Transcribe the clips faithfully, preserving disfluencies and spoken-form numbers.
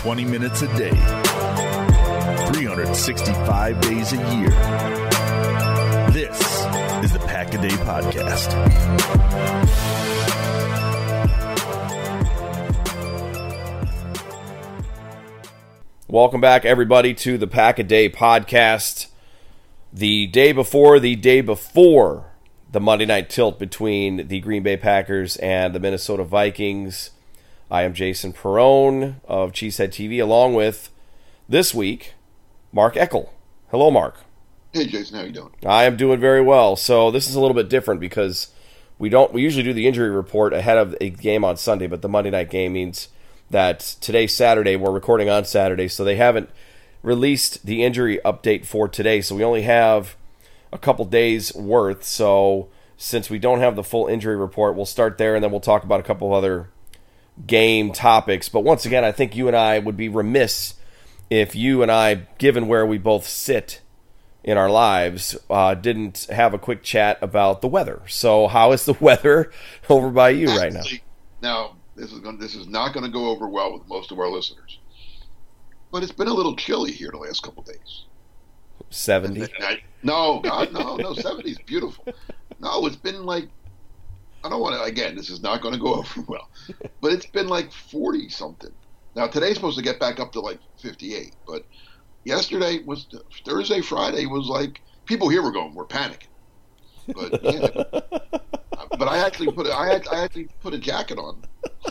twenty minutes a day, three hundred sixty-five days a year. This is the Pack a Day Podcast. Welcome back, everybody, to the Pack a Day Podcast. The day before, the day before the Monday night tilt between the Green Bay Packers and the Minnesota Vikings. I am Jason Perrone of Cheesehead T V, along with, this week, Mark Eckel. Hello, Mark. Hey, Jason. How you doing? I am doing very well. So this is a little bit different because we don't. We usually do the injury report ahead of a game on Sunday, but the Monday night game means that today's Saturday. We're recording on Saturday, so they haven't released the injury update for today. So we only have a couple days worth. So since we don't have the full injury report, we'll start there, and then we'll talk about a couple of other game topics. But once again, I think you and I would be remiss if you and I, given where we both sit in our lives, uh, didn't have a quick chat about the weather. So how is the weather over by you right now? Now, this is going this is not going to go over well with most of our listeners, but it's been a little chilly here the last couple of days. seventy? No, God, no, no, seventy is beautiful. No, it's been like, I don't want to, again, this is not going to go over well, but it's been like forty something. Now, today's supposed to get back up to like fifty-eight, but yesterday was, Thursday, Friday was like, people here were going, we're panicking. But yeah, but I actually put a, I, had, I actually put a jacket on.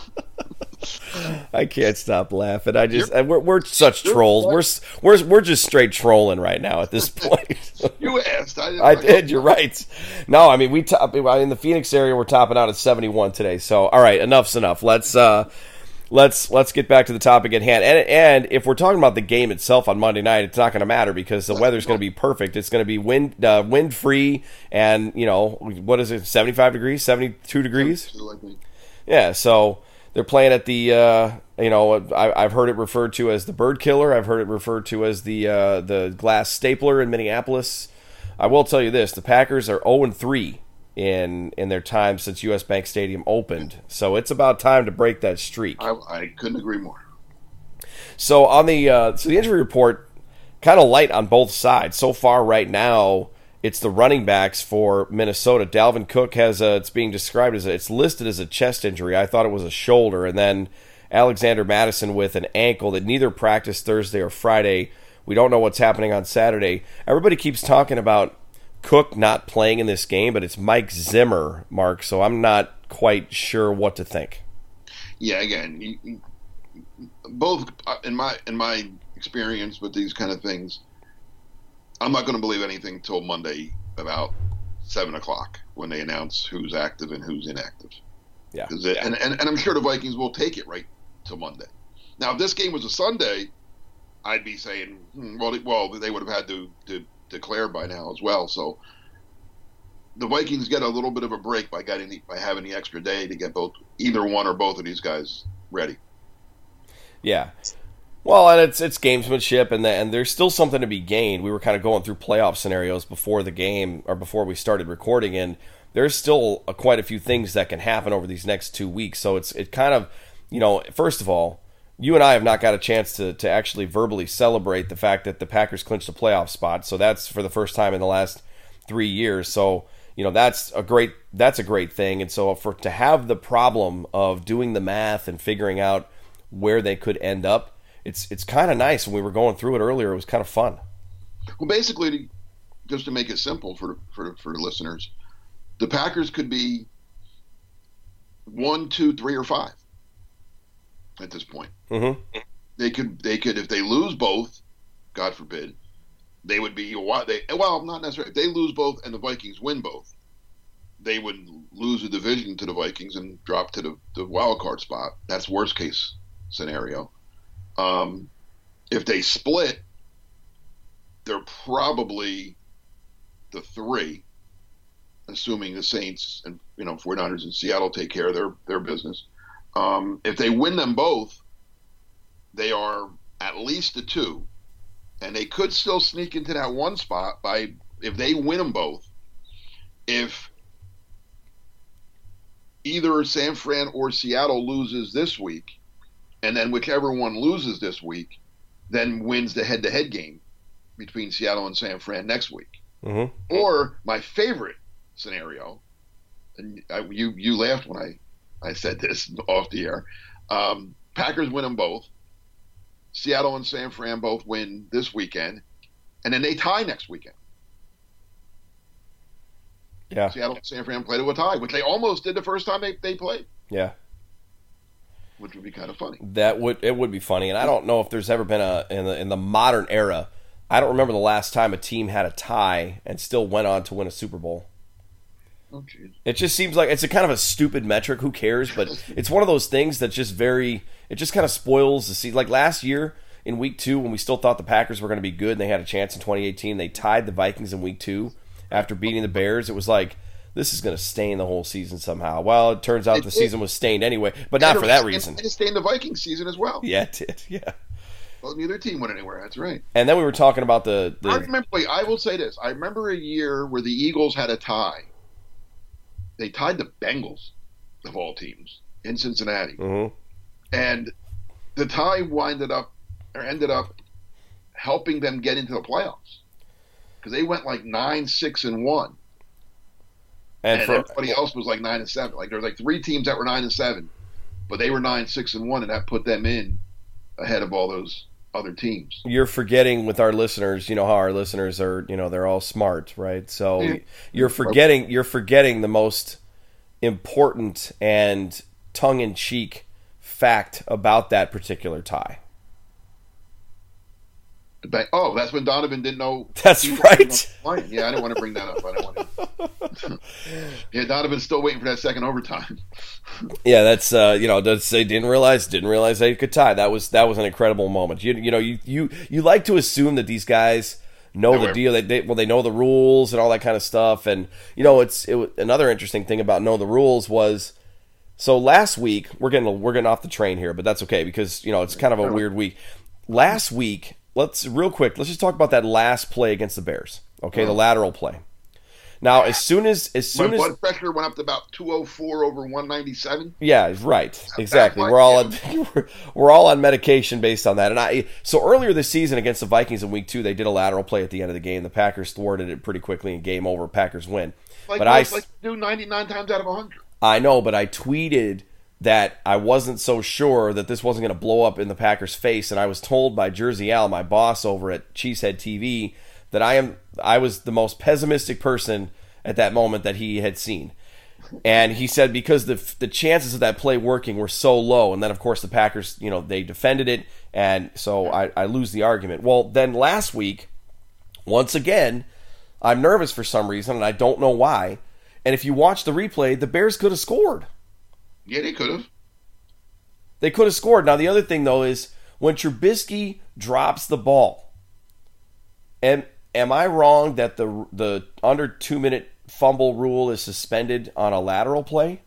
I can't stop laughing. I just we're we're such trolls. We're we're we're just straight trolling right now at this point. You asked. I, I did. You're right. No, I mean we top in the Phoenix area. We're topping out at seventy-one today. So all right, enough's enough. Let's uh, let's let's get back to the topic at hand. And and if we're talking about the game itself on Monday night, it's not going to matter because the weather's going to be perfect. It's going to be wind uh, wind free, and you know what is it? seventy-five degrees, seventy-two degrees. Yeah. So they're playing at the, uh, you know, I, I've heard it referred to as the Bird Killer. I've heard it referred to as the uh, the Glass Stapler in Minneapolis. I will tell you this: the Packers are oh and three in in their time since U S. Bank Stadium opened. So it's about time to break that streak. I, I couldn't agree more. So on the uh, so the injury report, kind of light on both sides so far. Right now, it's the running backs for Minnesota. Dalvin Cook has a, it's being described as a, it's listed as a chest injury. I thought it was a shoulder. And then Alexander Mattison with an ankle that neither practiced Thursday or Friday. We don't know what's happening on Saturday. Everybody keeps talking about Cook not playing in this game, but it's Mike Zimmer, Mark. So I'm not quite sure what to think. Yeah, again, you, you, both in my in my experience with these kind of things, I'm not going to believe anything until Monday about seven o'clock when they announce who's active and who's inactive. Yeah. It, and, and, and I'm sure the Vikings will take it right till Monday. Now, if this game was a Sunday, I'd be saying, hmm, well, they, well, they would have had to, to declare by now as well. So the Vikings get a little bit of a break by getting the, by having the extra day to get both either one or both of these guys ready. Yeah. Well, and it's it's gamesmanship, and the, and there's still something to be gained. We were kind of going through playoff scenarios before the game, or before we started recording, and there's still a, quite a few things that can happen over these next two weeks. So it's it kind of, you know, first of all, you and I have not got a chance to to actually verbally celebrate the fact that the Packers clinched a playoff spot. So that's for the first time in the last three years. So you know that's a great that's a great thing. And so for to have the problem of doing the math and figuring out where they could end up, It's it's kind of nice. When we were going through it earlier, it was kind of fun. Well, basically, just to make it simple for for for the listeners, the Packers could be one, two, three, or five at this point. Mm-hmm. They could they could if they lose both, God forbid, they would be they well not necessarily. If they lose both and the Vikings win both, they would lose a division to the Vikings and drop to the, the wild card spot. That's worst case scenario. Um, if they split, they're probably the three, assuming the Saints and you know 49ers and Seattle take care of their, their business. Um, if they win them both, they are at least a two, and they could still sneak into that one spot by if they win them both. If either San Fran or Seattle loses this week, and then whichever one loses this week then wins the head-to-head game between Seattle and San Fran next week. Mm-hmm. Or my favorite scenario, and I, you you laughed when I, I said this off the air, um, Packers win them both. Seattle and San Fran both win this weekend, and then they tie next weekend. Yeah. Seattle and San Fran play to a tie, which they almost did the first time they, they played. Yeah. Which would be kind of funny. That would it would be funny, and I don't know if there's ever been a in the in the modern era. I don't remember the last time a team had a tie and still went on to win a Super Bowl. Oh, geez. It just seems like it's a kind of a stupid metric. Who cares? But it's one of those things that's just very. It just kind of spoils the season. Like last year in Week Two, when we still thought the Packers were going to be good and they had a chance in twenty eighteen, they tied the Vikings in Week Two after beating the Bears. It was like, this is going to stain the whole season somehow. Well, it turns out It the did. season was stained anyway, but not for that reason. And it stained the Vikings season as well. Yeah, it did. Yeah. Well, neither team went anywhere. That's right. And then we were talking about the. I the remember. Wait, I will say this. I remember a year where the Eagles had a tie. They tied the Bengals, of all teams, in Cincinnati, Mhm. and the tie winded up or ended up helping them get into the playoffs because they went like nine, six, and one, and and for, everybody else was like nine and seven. Like there were like three teams that were nine and seven, but they were nine, six, and one, and that put them in ahead of all those other teams. you're forgetting with our listeners, you know how our listeners are, you know, they're all smart, right? So Yeah. you're forgetting you're forgetting the most important and tongue-in-cheek fact about that particular tie. The Bang- Oh, that's when Donovan didn't know. That's he was right. playing. Yeah, I didn't want to bring that up. I didn't want to. Yeah, Donovan's still waiting for that second overtime. Yeah, that's uh, you know, that's, they didn't realize didn't realize they could tie. That was that was an incredible moment. You you know, you you, you like to assume that these guys know the However- deal. They, they well they know the rules and all that kind of stuff. And you know, it's it, was- another interesting thing about know the rules was so last week we're getting we're getting off the train here, but that's okay because you know it's kind of a weird week. Last week, let's real quick, let's just talk about that last play against the Bears. Okay, the lateral play. Now, as soon as as My soon as blood pressure went up to about two oh four over one ninety-seven. yeah, right, exactly. That's We're all on why- we're, we're all on medication based on that. And I so earlier this season against the Vikings in Week Two, they did a lateral play at the end of the game. The Packers thwarted it pretty quickly and game over. Packers win. Like, but I I like do ninety-nine times out of one hundred. I know, but I tweeted that I wasn't so sure that this wasn't going to blow up in the Packers' face, and I was told by Jersey Al, my boss over at Cheesehead T V, that I am I was the most pessimistic person at that moment that he had seen. And he said because the the chances of that play working were so low, and then of course the Packers, you know, they defended it, and so I, I lose the argument. Well, then last week, once again, I'm nervous for some reason, and I don't know why. And if you watch the replay, the Bears could have scored. Yeah, they could have. They could have scored. Now, the other thing, though, is when Trubisky drops the ball, and am I wrong that the the under two-minute fumble rule is suspended on a lateral play?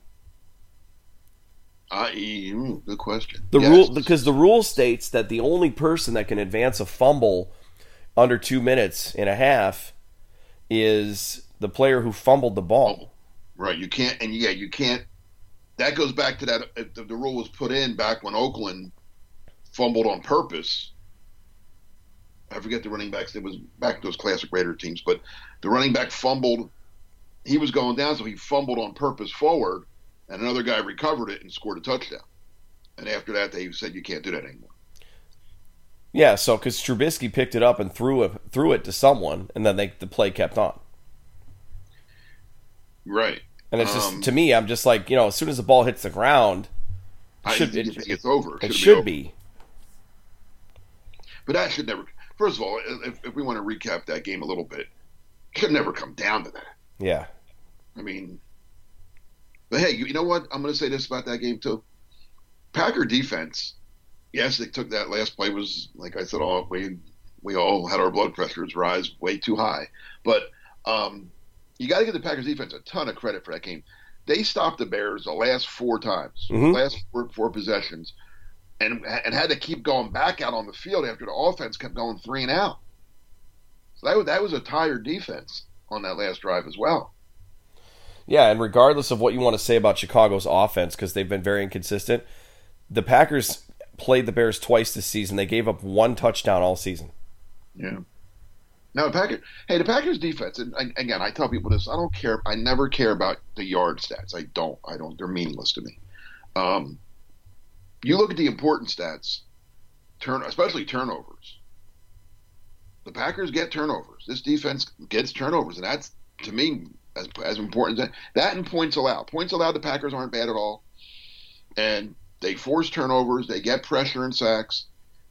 I, mm, good question. The Yes. rule because the rule states that the only person that can advance a fumble under two minutes and a half is the player who fumbled the ball. Right, you can't, and yeah, you can't. That goes back to that. If the, the rule was put in back when Oakland fumbled on purpose. I forget the running backs. It was back to those classic Raider teams, but the running back fumbled. He was going down, so he fumbled on purpose forward, and another guy recovered it and scored a touchdown. And after that, they said you can't do that anymore. Yeah, so because Trubisky picked it up and threw it threw it to someone, and then they, the play kept on. Right. And it's just Um, to me, I'm just like, you know, as soon as the ball hits the ground, I should, think it, it's over. it Should should over. be. But that should never. First of all, if, if we want to recap that game a little bit, it should never come down to that. Yeah. I mean, but hey, you, you know what? I'm going to say this about that game too. Packer defense. Yes, they took that last play. Was like I said, all we we all had our blood pressures rise way too high. But um, you got to give the Packers defense a ton of credit for that game. They stopped the Bears the last four times, Mhm. last four, four possessions, and and had to keep going back out on the field after the offense kept going three and out. So that was, that was a tired defense on that last drive as well. Yeah, and regardless of what you want to say about Chicago's offense, because they've been very inconsistent, the Packers played the Bears twice this season. They gave up one touchdown all season. Yeah. Now the Packers. Hey, the Packers defense. And I, again, I tell people this. I don't care. I never care about the yard stats. I don't. I don't. They're meaningless to me. Um, you look at the important stats, turn especially turnovers. The Packers get turnovers. This defense gets turnovers, and that's to me as as important as that. That and points allowed. Points allowed. The Packers aren't bad at all, and they force turnovers. They get pressure and sacks.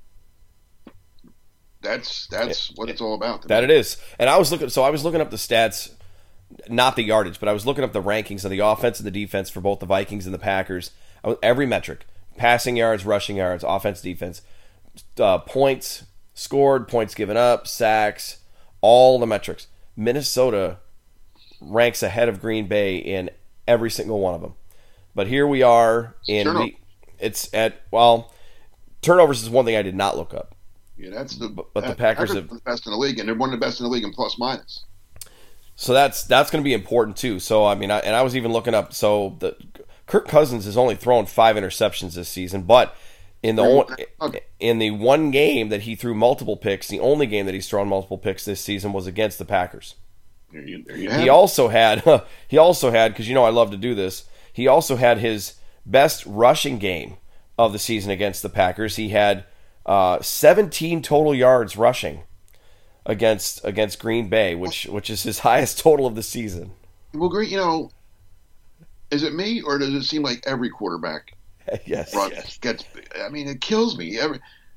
That's that's what it's all about. That it is. And I was looking. So I was looking up the stats, not the yardage, but I was looking up the rankings of the offense and the defense for both the Vikings and the Packers. I was, every metric: passing yards, rushing yards, offense, defense, uh, points scored, points given up, sacks, all the metrics. Minnesota ranks ahead of Green Bay in every single one of them. But here we are in week, it's at well, turnovers is one thing I did not look up. Yeah, that's the but, but the Packers, Packers are the best in the league, and they're one of the best in the league in plus minus. So that's that's going to be important too. So I mean, I, and I was even looking up. So the Kirk Cousins has only thrown five interceptions this season, but in the only, in the one game that he threw multiple picks, the only game that he's thrown multiple picks this season was against the Packers. There you, there you he also had he also had because you know I love to do this. He also had his best rushing game of the season against the Packers. He had uh, seventeen total yards rushing against against Green Bay, which which is his highest total of the season. Well, great. You know, is it me or does it seem like every quarterback yes, run, yes. gets? I mean, it kills me. Every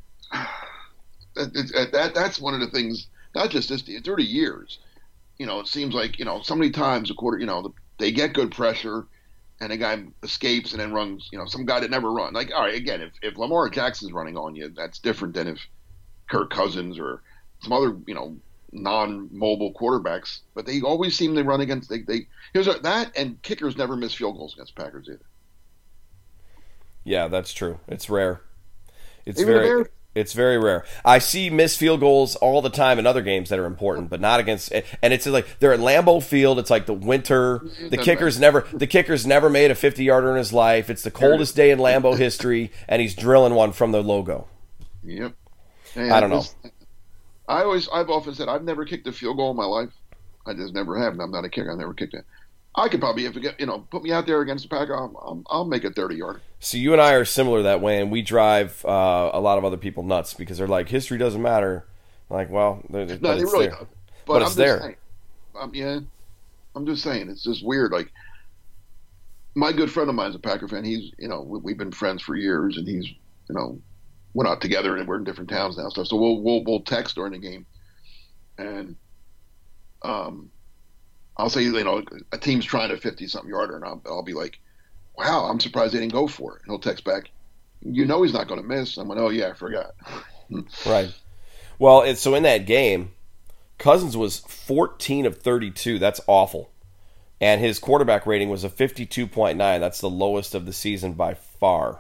that, that that's one of the things. Not just this thirty years. You know, it seems like you know so many times a quarter. You know, they get good pressure. And a guy escapes and then runs, you know, some guy that never run. Like, all right, again, if, if Lamar Jackson's running on you, that's different than if Kirk Cousins or some other, you know, non-mobile quarterbacks. But they always seem to run against they. they here's a, that and kickers never miss field goals against Packers either. Yeah, that's true. It's rare. It's Even very. It's very rare. I see missed field goals all the time in other games that are important, but not against. And it's like they're at Lambeau Field. It's like the winter. The kicker's never. The kicker's never made a fifty-yarder in his life. It's the coldest day in Lambeau history, and he's drilling one from the logo. Yep. Hey, I don't know. I always. I've often said I've never kicked a field goal in my life. I just never have. And I'm not a kicker. I've never kicked it. I could probably, if you get, you know, put me out there against the pack, I'll, I'll, I'll make a thirty-yarder. So you and I are similar that way, and we drive uh, a lot of other people nuts because they're like, history doesn't matter. I'm like, well, they're, no, but they it's really there. don't. But, but I'm it's just there. Saying, um, yeah, I'm just saying, it's just weird. Like, my good friend of mine is a Packer fan. He's, you know, we, we've been friends for years, and he's, you know, we're not together, and we're in different towns now, stuff. So we'll we'll we'll text during the game, and um. I'll say, you know, a team's trying a fifty-something yarder, and I'll, I'll be like, wow, I'm surprised they didn't go for it. And he'll text back, you know he's not going to miss. I'm like, oh, yeah, I forgot. Right. Well, it's, so in that game, Cousins was fourteen of thirty-two. That's awful. And his quarterback rating was a fifty-two point nine. That's the lowest of the season by far.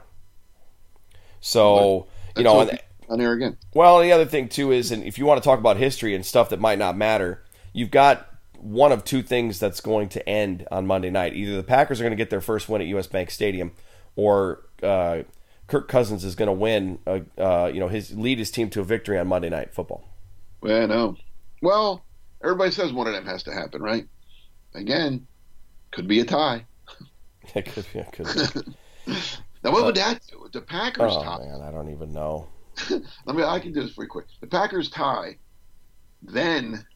So, you know. And, on there again. Well, the other thing, too, is, and if you want to talk about history and stuff that might not matter, you've got one of two things that's going to end on Monday night. Either the Packers are going to get their first win at U S. Bank Stadium, or uh, Kirk Cousins is going to win, uh, uh, you know, his lead his team to a victory on Monday Night Football. Well, no. Well, everybody says one of them has to happen, right? Again, could be a tie. It could be. It could be. Now, what uh, would that do? The Packers oh, tie. Oh, man, I don't even know. Let me. I can do this pretty quick. The Packers tie, then.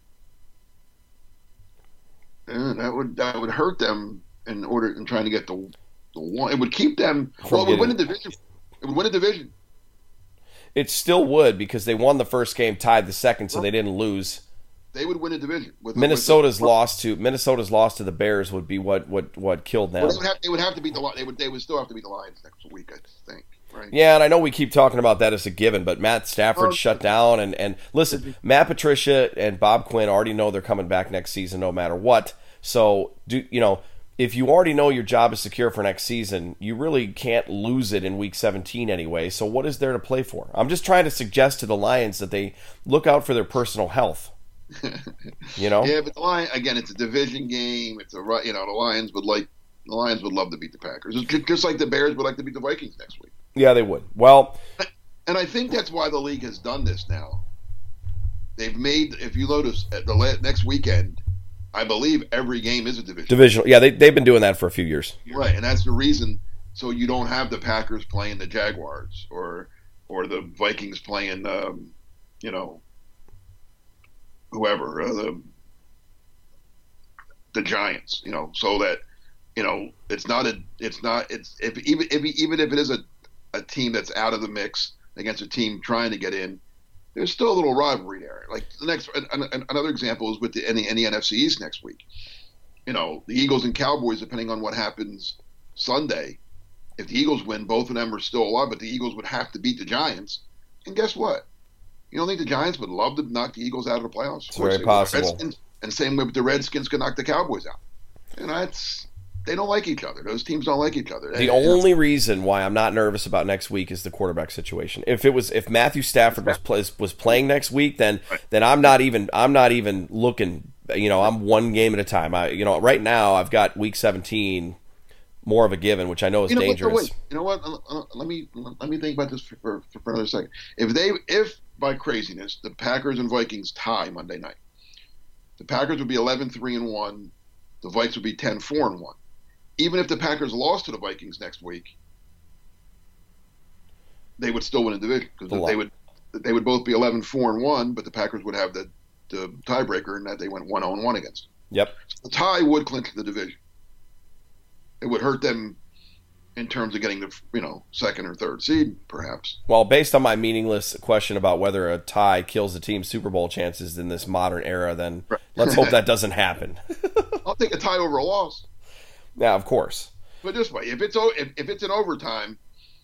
Uh, that would that would hurt them in order in trying to get the the one. It would keep them. From well, it would getting, win a division. It would win a division. It still would because they won the first game, tied the second, so they didn't lose. They would win a division. With, Minnesota's with the, loss to Minnesota's loss to the Bears would be what what, what killed them. Well, they would have they would have to beat the they would they would still have to beat the Lions next week, I think. Right. Yeah, and I know we keep talking about that as a given, but Matt Stafford oh, shut down, and, and listen, Matt Patricia and Bob Quinn already know they're coming back next season no matter what. So, do you know, if you already know your job is secure for next season, you really can't lose it in week seventeen anyway. So what is there to play for? I'm just trying to suggest to the Lions that they look out for their personal health. You know? Yeah, but the Lions, again, it's a division game. It's a, you know, the Lions would like the Lions would love to beat the Packers, just like the Bears would like to beat the Vikings next week. Yeah, they would. Well, and I think that's why the league has done this now. They've made, if you notice, at the next weekend, I believe every game is a division. Divisional. Yeah, they, they've been doing that for a few years. Right, and that's the reason. So you don't have the Packers playing the Jaguars or or the Vikings playing, um, you know, whoever, uh, the the Giants. You know, so that you know it's not a, it's not, it's if even if even if it is a a team that's out of the mix against a team trying to get in, there's still a little rivalry there. Like the next, an, an, another example is with the, in the, in the N F C East next week. You know, the Eagles and Cowboys, depending on what happens Sunday, if the Eagles win, both of them are still alive, but the Eagles would have to beat the Giants. And guess what? You don't think the Giants would love to knock the Eagles out of the playoffs? It's very possible. And same way with the Redskins could knock the Cowboys out. You know, it's, they don't like each other. Those teams don't like each other. The only reason why I'm not nervous about next week is the quarterback situation. If it was, if Matthew Stafford was play, was playing next week, then then I'm not even I'm not even looking. You know, I'm one game at a time. I you know right now I've got week seventeen more of a given, which I know is you know dangerous. What, wait, you know what? Let me let me think about this for, for, for another second. If they if by craziness the Packers and Vikings tie Monday night, the Packers would be eleven three and one. The Vikes would be ten four and one. Even if the Packers lost to the Vikings next week, they would still win a division because they would they would both be eleven four and one, but the Packers would have the, the tiebreaker in that they went one oh and one against them. Yep. The tie would clinch the division. It would hurt them in terms of getting the you know second or third seed, perhaps. Well, based on my meaningless question about whether a tie kills the team's Super Bowl chances in this modern era, then right. Let's hope that doesn't happen. I'll take a tie over a loss. Yeah, of course. But this way, if it's if, if it's in overtime,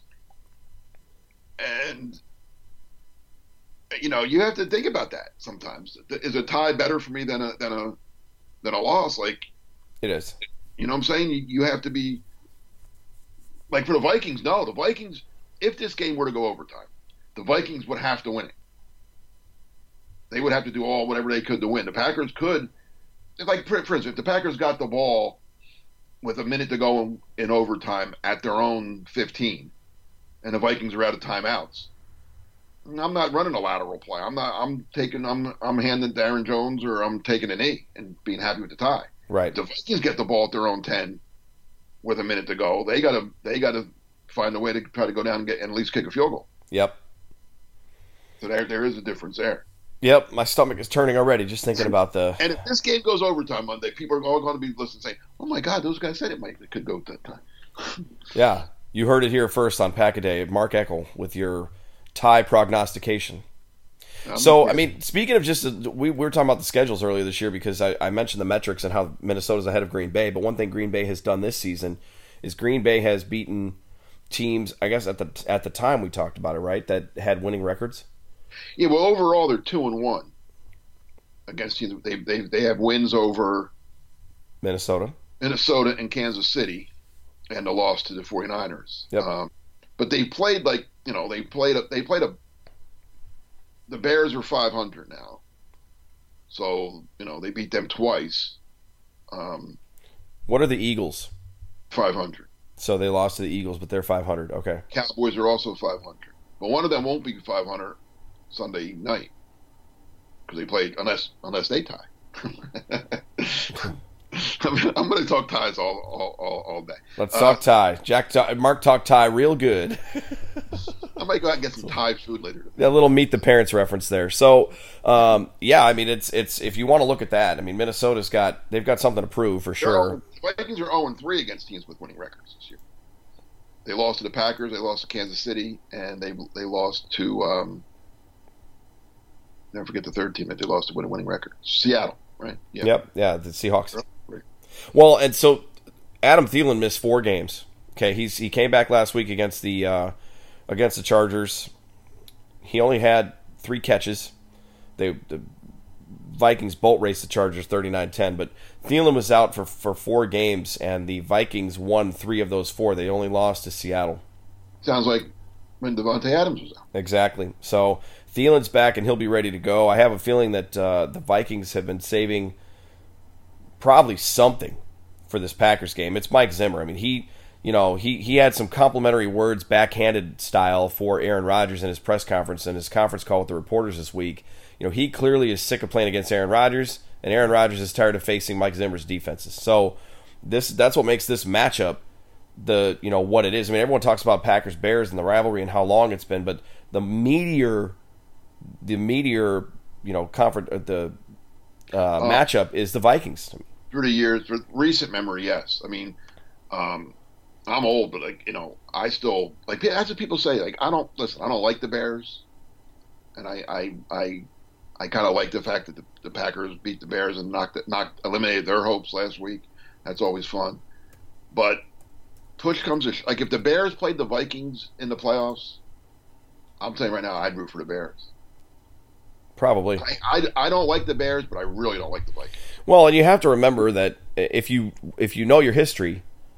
and you know, you have to think about that sometimes. Is a tie better for me than a than a than a loss? Like it is. You know what I'm saying? You, you have to be like for the Vikings. No, the Vikings. If this game were to go overtime, the Vikings would have to win it. They would have to do all whatever they could to win. The Packers could, like for instance, if the Packers got the ball with a minute to go in, in overtime at their own fifteen, and the Vikings are out of timeouts, I'm not running a lateral play. I'm not. I'm taking. I'm. I'm handing Darren Jones, or I'm taking a knee and being happy with the tie. Right. If the Vikings get the ball at their own ten with a minute to go, they gotta. They gotta find a way to try to go down and get and at least kick a field goal. Yep. So there, there is a difference there. Yep, my stomach is turning already just thinking about the. And if this game goes overtime Monday, people are all going to be listening, saying, "Oh my God, those guys said it might it could go that time." Yeah, you heard it here first on Pack a Day. Mark Eckel with your tie prognostication. Um, so, I mean, speaking of just we, we were talking about the schedules earlier this year because I, I mentioned the metrics and how Minnesota's ahead of Green Bay. But one thing Green Bay has done this season is Green Bay has beaten teams. I guess at the at the time we talked about it, right? That had winning records. Yeah, well, overall they're two and one against teams. They they they have wins over Minnesota, Minnesota, and Kansas City, and a loss to the 49ers. Yep. Um, but they played like you know they played a they played a. The Bears are five hundred now, so you know they beat them twice. Um, what are the Eagles? five hundred. So they lost to the Eagles, but they're five hundred. Okay. Cowboys are also five hundred, but one of them won't be five hundred Sunday night because they play unless unless they tie. I'm going to talk ties all all, all, all day. Let's talk uh, tie. Jack, Mark, talk tie real good. I might go out and get some Thai food later. That little meet the parents reference there. So, um, yeah, I mean, it's it's if you want to look at that, I mean, Minnesota's got they've got something to prove for sure. The Vikings are oh and three against teams with winning records this year. They lost to the Packers, they lost to Kansas City, and they they lost to um, never forget the third team that they lost to win a winning record, Seattle, right? Yeah. Yep, yeah, the Seahawks. Well, and so Adam Thielen missed four games. Okay, he's he came back last week against the uh, against the Chargers. He only had three catches. They the Vikings bolt raced the Chargers thirty-nine ten, but Thielen was out for, for four games, and the Vikings won three of those four. They only lost to Seattle. Sounds like when Devontae Adams was out. Exactly. So Thielen's back, and he'll be ready to go. I have a feeling that uh, the Vikings have been saving probably something for this Packers game. It's Mike Zimmer. I mean, he you know, he, he had some complimentary words, backhanded style, for Aaron Rodgers in his press conference and his conference call with the reporters this week. You know, he clearly is sick of playing against Aaron Rodgers, and Aaron Rodgers is tired of facing Mike Zimmer's defenses. So this that's what makes this matchup the you know what it is. I mean, everyone talks about Packers Bears and the rivalry and how long it's been, but the meteor, the meteor, you know, conference the uh, uh, matchup is the Vikings. Through the years, for recent memory, yes. I mean, um, I'm old, but like you know, I still like that's what people say. Like I don't listen. I don't like the Bears, and I I I, I kind of like the fact that the, the Packers beat the Bears and knocked knocked eliminated their hopes last week. That's always fun. But push comes to like if the Bears played the Vikings in the playoffs, I'm saying right now I'd root for the Bears. Probably. I, I, I don't like the Bears, but I really don't like the Vikings. Well, and you have to remember that if you if you know your history,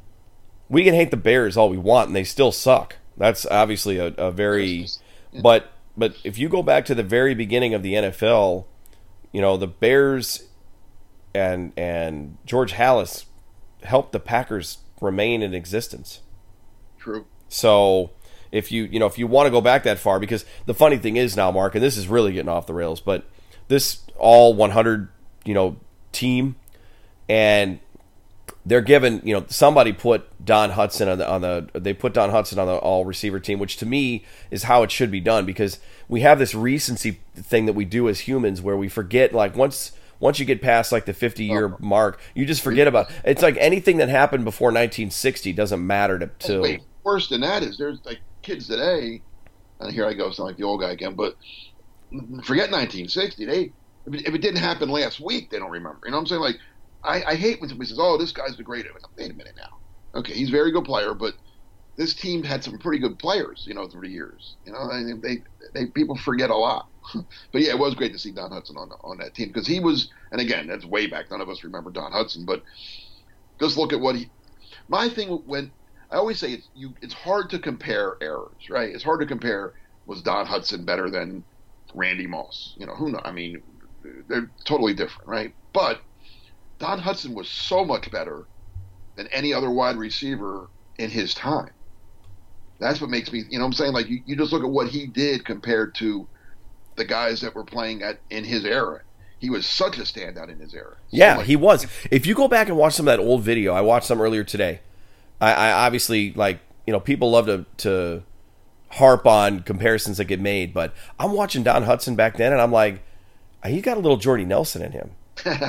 we can hate the Bears all we want, and they still suck. That's obviously a, a very yeah. but but if you go back to the very beginning of the N F L, you know the Bears and and George Halas helped the Packers remain in existence. True. So if you you know if you want to go back that far, because the funny thing is now, Mark, and this is really getting off the rails, but this all one hundred you know team, and they're given you know somebody put Don Hudson on the on the they put Don Hudson on the all receiver team, which to me is how it should be done, because we have this recency thing that we do as humans where we forget, like once. Once you get past like the fifty-year oh. mark, you just forget about it. It's like anything that happened before nineteen sixty doesn't matter to. to Wait, worse than that is there's like kids today, and here I go, sound like the old guy again. But forget nineteen sixty. They if it, if it didn't happen last week, they don't remember. You know what I'm saying? Like I, I hate when somebody says, "Oh, this guy's the greatest." Like, wait a minute now. Okay, he's a very good player, but this team had some pretty good players, you know, through the years. You know, I mean, they they people forget a lot. But yeah, it was great to see Don Hudson on on that team, because he was, and again, that's way back. None of us remember Don Hudson, but just look at what he. My thing when I always say it's you, it's hard to compare errors, right? It's hard to compare. Was Don Hudson better than Randy Moss? You know, who knows? I mean, they're totally different, right? But Don Hudson was so much better than any other wide receiver in his time. That's what makes me, you know what I'm saying? Like, you, you just look at what he did compared to the guys that were playing at in his era. He was such a standout in his era. So yeah, like, he was. If you go back and watch some of that old video, I watched some earlier today. I, I obviously, like, you know, people love to, to harp on comparisons that get made, but I'm watching Don Hudson back then, and I'm like, he got a little Jordy Nelson in him.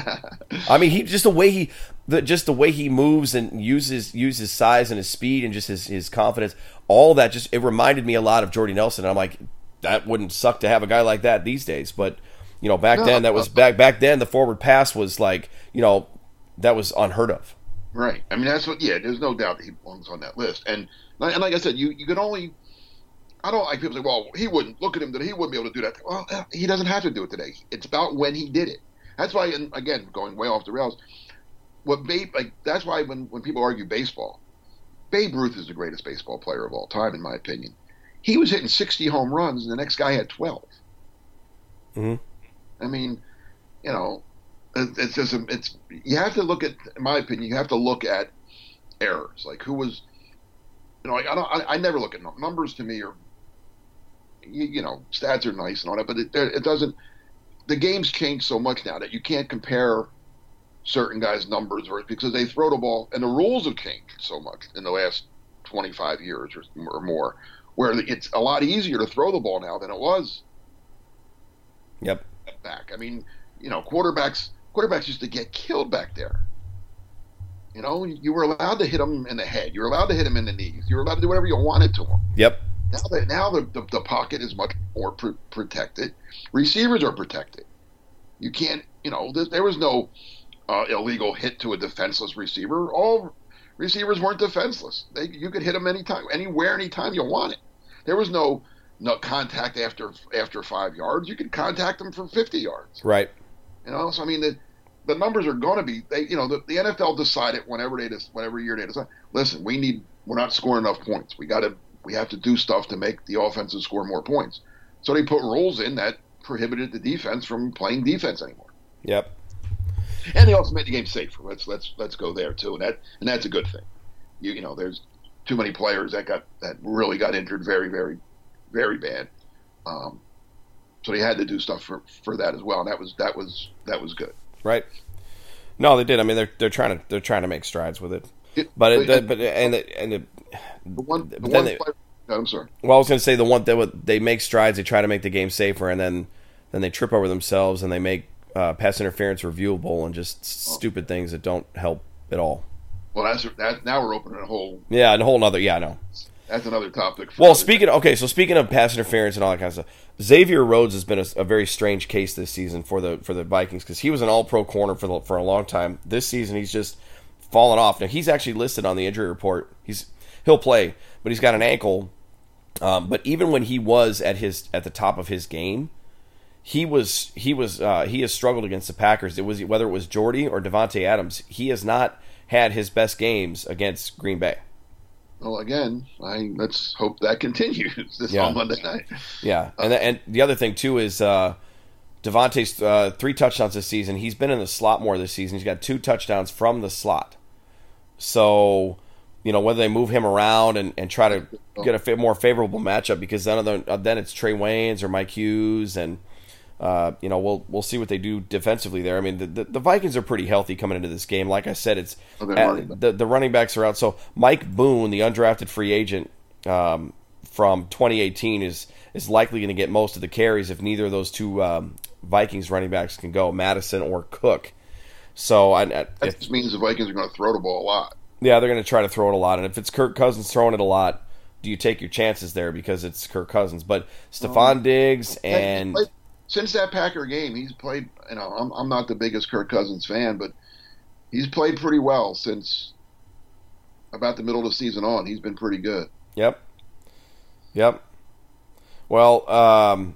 I mean, he just the way he, the, just the way he moves and uses uses his size and his speed and just his, his confidence, all that just it reminded me a lot of Jordy Nelson. And I'm like, that wouldn't suck to have a guy like that these days. But you know, back no, then that was back back then the forward pass was like, you know, that was unheard of. Right. I mean, that's what. Yeah, there's no doubt that he belongs on that list. And and like I said, you you can only. I don't like people say, well, he wouldn't look at him that he wouldn't be able to do that. Well, he doesn't have to do it today. It's about when he did it. That's why, and again, going way off the rails, what Babe, like, that's why when, when people argue baseball, Babe Ruth is the greatest baseball player of all time, in my opinion. He was hitting sixty home runs, and the next guy had twelve. Mm-hmm. I mean, you know, it's just, it's, you have to look at, in my opinion, you have to look at errors. Like, who was, you know, like, I don't, I, I never look at numbers. To me are, you, you know, stats are nice and all that, but it, it doesn't, the game's changed so much now that you can't compare certain guys' numbers, or because they throw the ball, and the rules have changed so much in the last twenty-five years or, or more, where it's a lot easier to throw the ball now than it was. Yep. Back. I mean, you know, quarterbacks quarterbacks used to get killed back there. You know, you were allowed to hit them in the head. You were allowed to hit them in the knees. You were allowed to do whatever you wanted to them. Yep. Now, the, now the, the, the pocket is much more pr- protected. Receivers are protected. You can't, you know, there, there was no uh, illegal hit to a defenseless receiver. All receivers weren't defenseless. They, you could hit them anytime, anywhere, anytime you wanted. There was no no contact after after five yards. You could contact them for fifty yards. Right. You know, so I mean, the the numbers are going to be, they, you know, the, the N F L decided whenever they just, whatever year they decide, listen, we need, we're not scoring enough points. We got to. We have to do stuff to make the offenses score more points. So they put rules in that prohibited the defense from playing defense anymore. Yep. And they also made the game safer. Let's let's let's go there too, and that and that's a good thing. You you know, there's too many players that got that really got injured very, very, very bad. Um, so they had to do stuff for, for that as well, and that was that was that was good. Right. No, they did. I mean, they're they're trying to they're trying to make strides with it. It, but it, it, but and the, and the, the one, the but one they, player, no, I'm sorry. Well, I was going to say the one that they make strides, they try to make the game safer, and then then they trip over themselves and they make uh, pass interference reviewable and just oh. stupid things that don't help at all. Well, that's that. Now we're opening a whole yeah, a whole other yeah, I know. That's another topic. Well, speaking okay, so speaking of pass interference and all that kind of stuff, Xavier Rhodes has been a, a very strange case this season for the for the Vikings because he was an All-Pro corner for the, for a long time. This season, he's just fallen off. Now he's actually listed on the injury report. He's he'll play, but he's got an ankle. Um, but even when he was at his at the top of his game, he was he was uh, he has struggled against the Packers. It was whether it was Jordy or Devontae Adams, he has not had his best games against Green Bay. Well, again, I let's hope that continues this yeah. on Monday night. Yeah, and the, and the other thing too is uh, Devontae's uh, three touchdowns this season. He's been in the slot more this season. He's got two touchdowns from the slot. So, you know, whether they move him around and, and try to get a fa- more favorable matchup, because then other, then it's Trey Waynes or Mike Hughes, and uh, you know we'll we'll see what they do defensively there. I mean, the, the, the Vikings are pretty healthy coming into this game. Like I said, it's oh, at, the the running backs are out. So Mike Boone, the undrafted free agent um, from twenty eighteen, is is likely going to get most of the carries if neither of those two um, Vikings running backs can go, Madison or Cook. So I, I, that if, just means the Vikings are going to throw the ball a lot. Yeah, they're going to try to throw it a lot, and if it's Kirk Cousins throwing it a lot, do you take your chances there because it's Kirk Cousins? But Stephon Diggs and played, since that Packer game, he's played. You know, I'm I'm not the biggest Kirk Cousins fan, but he's played pretty well since about the middle of the season on. He's been pretty good. Yep. Yep. Well, um,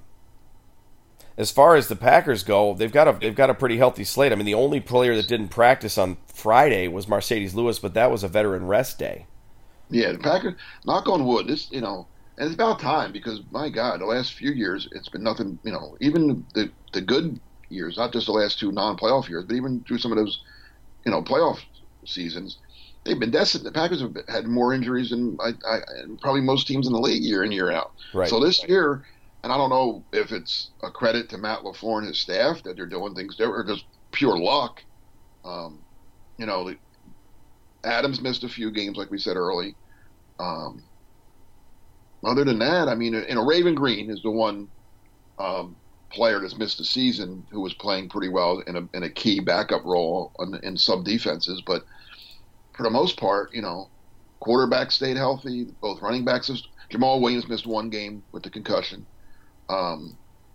as far as the Packers go, they've got a they've got a pretty healthy slate. I mean, the only player that didn't practice on Friday was Mercedes Lewis, but that was a veteran rest day. Yeah, the Packers, knock on wood, this, you know, and it's about time because, my God, the last few years, it's been nothing, you know, even the the good years, not just the last two non-playoff years, but even through some of those, you know, playoff seasons, they've been destined. The Packers have had more injuries than I, I, probably most teams in the league year in, year out. Right. So this year, and I don't know if it's a credit to Matt LaFleur and his staff that they're doing things there or just pure luck. Um, you know, the, Adams missed a few games, like we said early. Um, other than that, I mean, you know, Raven Green is the one um, player that's missed the season who was playing pretty well in a in a key backup role in, in sub defenses. But for the most part, you know, quarterback stayed healthy. Both running backs. Jamal Williams missed one game with the concussion. Um,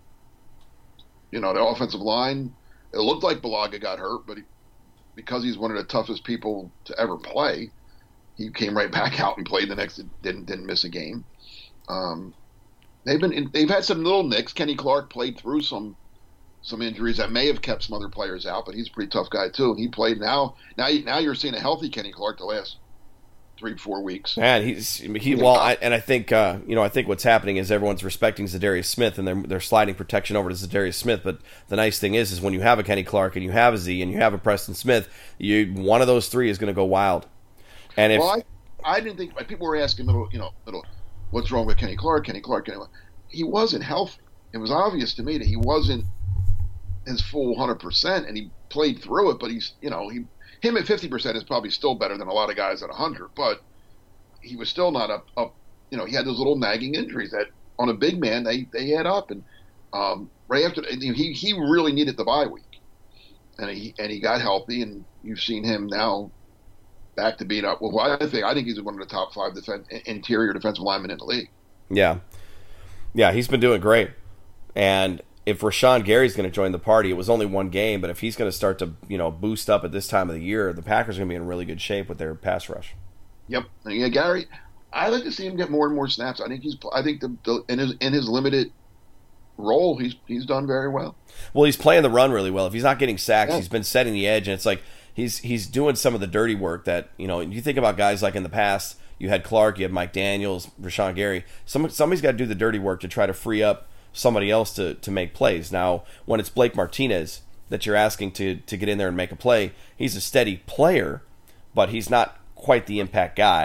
you know, the offensive line. It looked like Balaga got hurt, but he, because he's one of the toughest people to ever play, he came right back out and played the next. Didn't didn't miss a game. Um, they've been they've had some little nicks. Kenny Clark played through some some injuries that may have kept some other players out, but he's a pretty tough guy too. And he played now. Now now you're seeing a healthy Kenny Clark the last three four weeks. Man, he's he well, I, and I think uh, you know I think what's happening is everyone's respecting Zadarius Smith and they're they're sliding protection over to Zadarius Smith. But the nice thing is, is when you have a Kenny Clark and you have a Z and you have a Preston Smith, you one of those three is going to go wild. And if well, I, I didn't think people were asking, little, you know, little, what's wrong with Kenny Clark? Kenny Clark, Kenny Clark. He wasn't healthy. It was obvious to me that he wasn't his full one hundred percent, and he played through it. But he's, you know, he him at fifty percent is probably still better than a lot of guys at one hundred. But he was still not up. Up, you know, he had those little nagging injuries that on a big man they they add up. And um, right after he he really needed the bye week, and he and he got healthy, and you've seen him now. Back to being up. Well, I think I think he's one of the top five defense, interior defensive linemen in the league. Yeah, yeah, he's been doing great. And if Rashawn Gary's going to join the party, it was only one game, but if he's going to start to you know boost up at this time of the year, the Packers are going to be in really good shape with their pass rush. Yep, yeah, Gary. I like to see him get more and more snaps. I think he's. I think the, the in his in his limited role, he's he's done very well. Well, he's playing the run really well. If he's not getting sacks, yeah. he's been setting the edge, and it's like. He's he's doing some of the dirty work that, you know, you think about guys like in the past, you had Clark, you had Mike Daniels, Rashawn Gary. Some, somebody's got to do the dirty work to try to free up somebody else to, to make plays. Now, when it's Blake Martinez that you're asking to, to get in there and make a play, he's a steady player, but he's not quite the impact guy.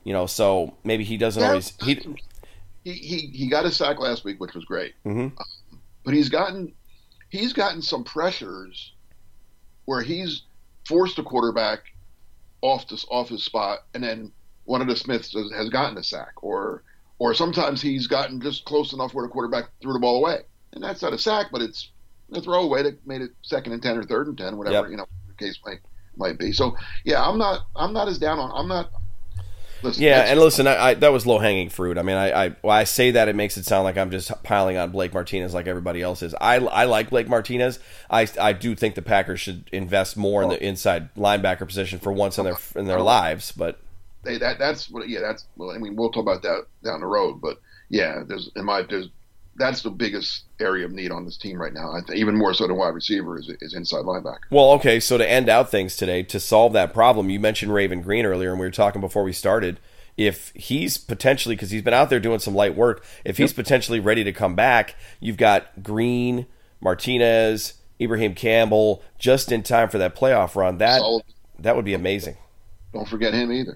You know, so maybe he doesn't Yeah, always he. he, he he got a sack last week, which was great. Mm-hmm. Um, but he's gotten he's gotten some pressures where he's forced a quarterback off this off his spot, and then one of the Smiths has, has gotten a sack, or or sometimes he's gotten just close enough where the quarterback threw the ball away, and that's not a sack, but it's a throwaway that made it second and ten or third and ten, whatever Yep. you know the case might might be. So yeah, I'm not I'm not as down on I'm not. Listen, Yeah, that's- and listen, I, I, that was low hanging fruit. I mean, I, I when I say that, it makes it sound like I'm just piling on Blake Martinez like everybody else is. I, I like Blake Martinez. I, I do think the Packers should invest more in the inside linebacker position for once in their in their lives. But they, that that's what yeah that's well I mean we'll talk about that down the road, but yeah, there's in my there's that's the biggest area of need on this team right now. I think even more so than wide receiver is is inside linebacker. well, okay, so to end out things today, to solve that problem, you mentioned Raven Green earlier, and we were talking before we started. If he's potentially, because he's been out there doing some light work, if he's Yep. potentially ready to come back, you've got Green, Martinez, Ibrahim Campbell, just in time for that playoff run. That Sullivan, that would be amazing. don't forget him either.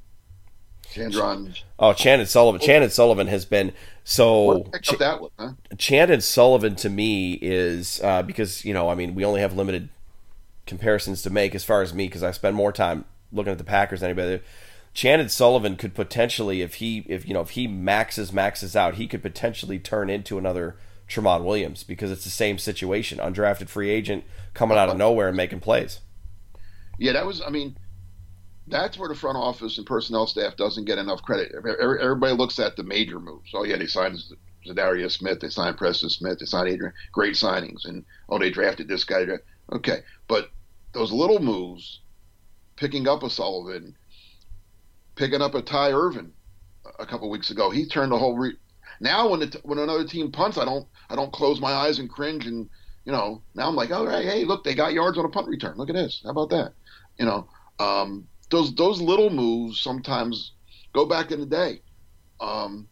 Chandron, Oh, Chandon Sullivan. Chandon Sullivan has been so. pick up that one, huh? Chandon Sullivan to me is uh, because you know I mean we only have limited comparisons to make as far as me because I spend more time looking at the Packers than anybody. Chandon Sullivan could potentially, if he if you know if he maxes maxes out, he could potentially turn into another Tremont Williams because it's the same situation, undrafted free agent coming out of nowhere and making plays. Yeah, that was. I mean, that's where the front office and personnel staff doesn't get enough credit. Every- Everybody looks at the major moves. Oh yeah, they signed Zadarius Smith, they signed Preston Smith, they signed Adrian. Great signings, and oh they drafted this guy. Okay, but those little moves, picking up a Sullivan, picking up a Ty Irvin a couple weeks ago, he turned the whole. Re- now when it, when another team punts, I don't I don't close my eyes and cringe, and you know now I'm like, all right, hey, look, they got yards on a punt return. Look at this. How about that? You know, um, those those little moves sometimes go back in the day. Um,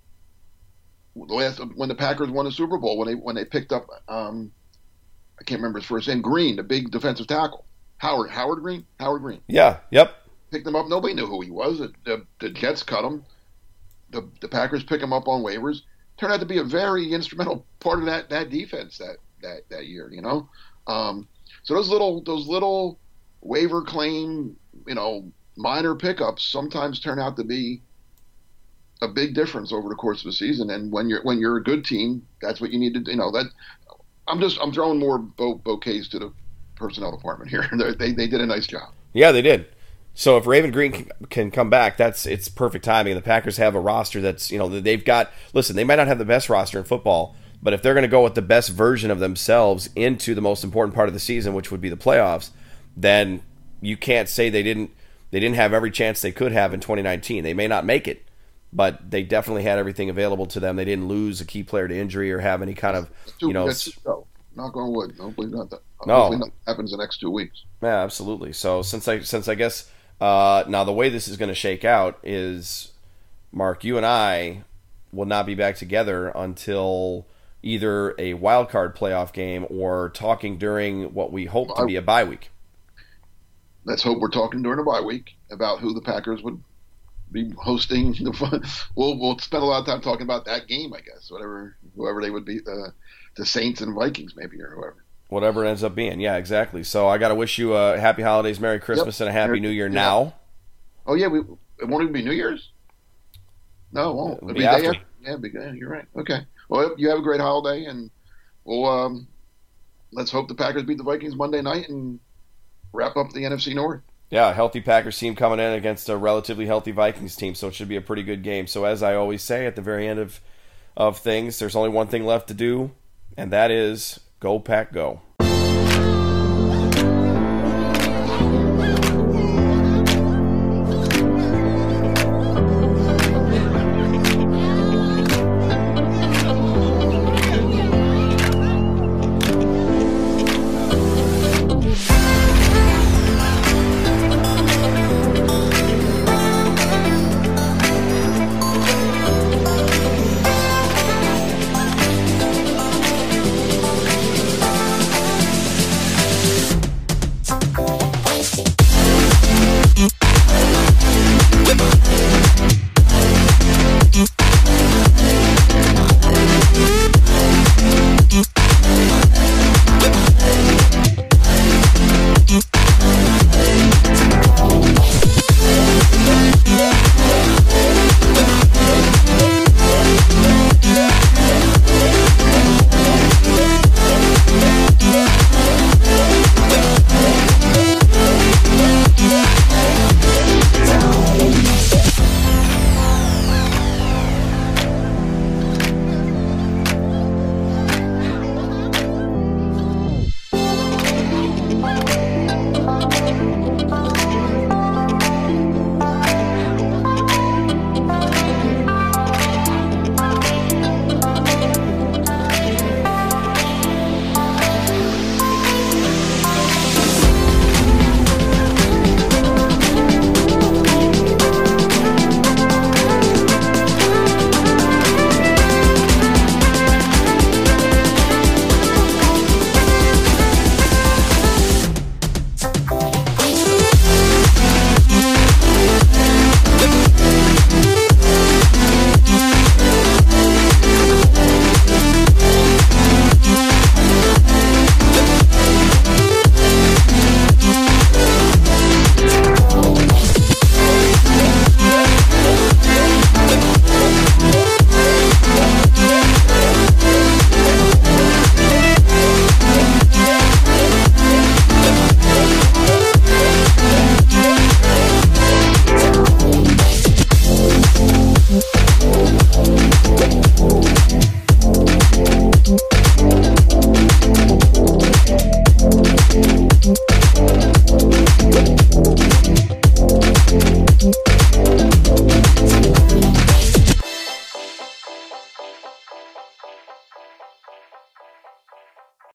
the last when the Packers won the Super Bowl, when they when they picked up, um, I can't remember his first name, Green, the big defensive tackle, Howard Howard Green, Howard Green. Yeah. Yep. Picked him up. Nobody knew who he was. The, the, the Jets cut him. The the Packers pick him up on waivers. Turned out to be a very instrumental part of that that defense that that, that year. You know, um, so those little those little waiver claim, you know, minor pickups sometimes turn out to be a big difference over the course of the season. And when you're when you're a good team, that's what you need to do. You know that. I'm just I'm throwing more bo- bouquets to the personnel department here. they they did a nice job. Yeah, they did. So if Raven Green can, can come back, that's it's perfect timing. The Packers have a roster that's, you know, they've got, listen, they might not have the best roster in football, but if they're going to go with the best version of themselves into the most important part of the season, which would be the playoffs, then you can't say they didn't they didn't have every chance they could have in twenty nineteen. They may not make it, but they definitely had everything available to them. They didn't lose a key player to injury or have any kind of, Two, you know, that's just, oh, knock on wood. Hopefully not that. No. Hopefully nothing happens in the next two weeks. yeah, absolutely. So since I since I guess uh, now the way this is going to shake out is, Mark, you and I will not be back together until either a wild card playoff game or talking during what we hope to be a bye week. Let's hope we're talking during the bye week about who the Packers would be hosting. The fun. We'll we'll spend a lot of time talking about that game, I guess. Whatever, whoever they would be, uh, the Saints and Vikings, maybe, or whoever. Whatever it ends up being. Yeah, exactly. So I got to wish you a happy holidays, Merry Christmas, Yep. and a Happy Merry- New Year yeah. now. Oh yeah, we it won't even be New Year's. No, it won't. It'll It'll be be after. day after. Yeah, it'll be, yeah, you're right. Okay. Well, you have a great holiday, and we'll um, let's hope the Packers beat the Vikings Monday night and wrap up the N F C North. Yeah, a healthy Packers team coming in against a relatively healthy Vikings team, so it should be a pretty good game. So as I always say at the very end of, of things, there's only one thing left to do, and that is go Pack go.